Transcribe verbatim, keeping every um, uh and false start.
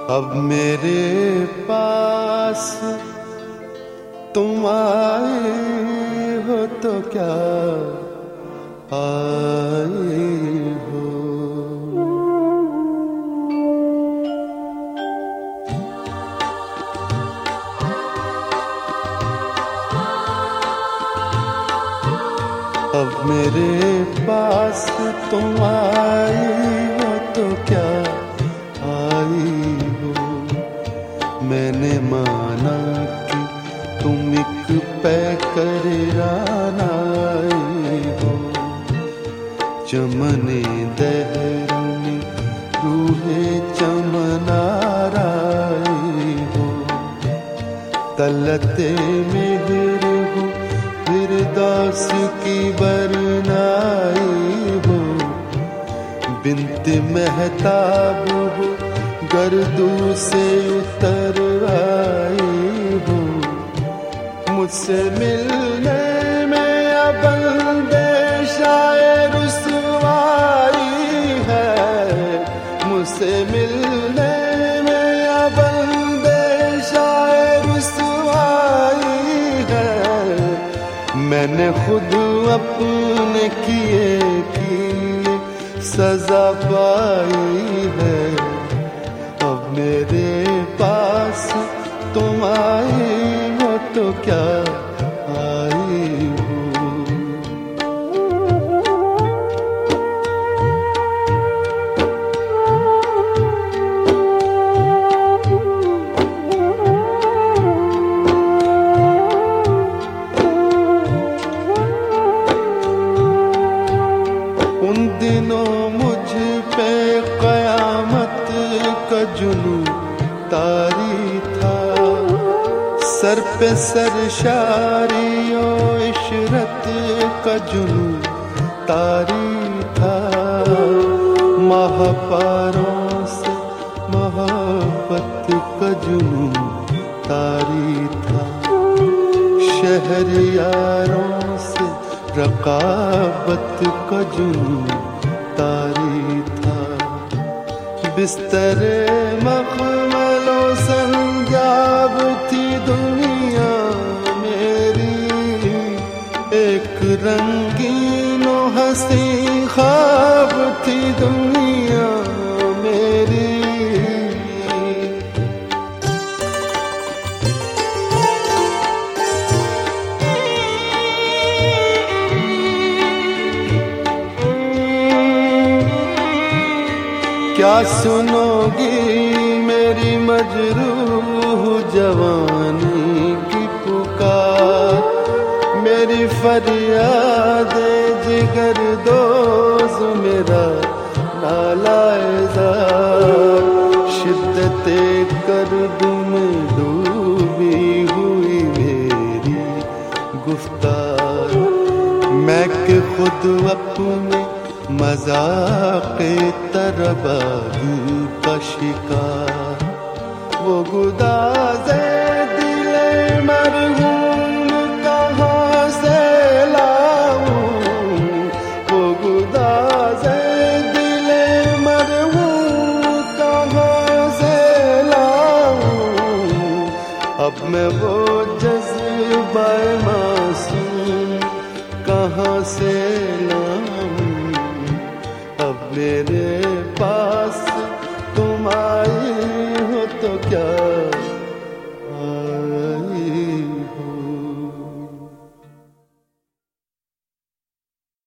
अब मेरे पास तुम आए हो तो क्या आए हो। अब मेरे पास तुम आए हो तो क्या आई हो। मैंने माना कि तुम एक पैकर आए हो। चमने दहरुनी रूहे चमनाराए हो। तलते मेहर हो फिरदौस की बरनाई हो। बिन्त महताब हो गर्दू से उतर आई हो। मुझसे मिलने में अब अंदेशाए रुसवाई है। मुझसे मिलने में अब अंदेशाए रुसवाई है। मैंने खुद अपने किए की सजा पाई है। अब मेरे पास तुम आए हो तो क्या आई हो। उन दिनों मुझ पे कयामत का जुनू तारी था। सर पे सरशारियो इशरत का जुनू तारी था। महापारों से मोहब्बत का जुनू तारी था। शहरियारों से रकाबत का जुनू तारी था। बिस्तरे मखमलों संजाब थी दुनिया मेरी। एक रंगीनो हंसी ख्वाब थी दुनिया मेरी। क्या सुनोगी मेरी मजरूह जवानी की पुकार। मेरी फरियाद जिगर दोज मेरा नालायजार। शिद्दते कर्ब में डूबी हुई मेरी गुफ्तार। मैं कि खुद अपने मज़ाक़े तरबाही का शिकार। वो गुदाज़े दिले मरहूम कहाँ से लाऊं। वो गुदाज़े दिले मरहूम कहाँ से लाऊं। अब मैं वो जज़्बाए मासूम कहाँ से लाऊं। अब मेरे पास तुम आए हो तो क्या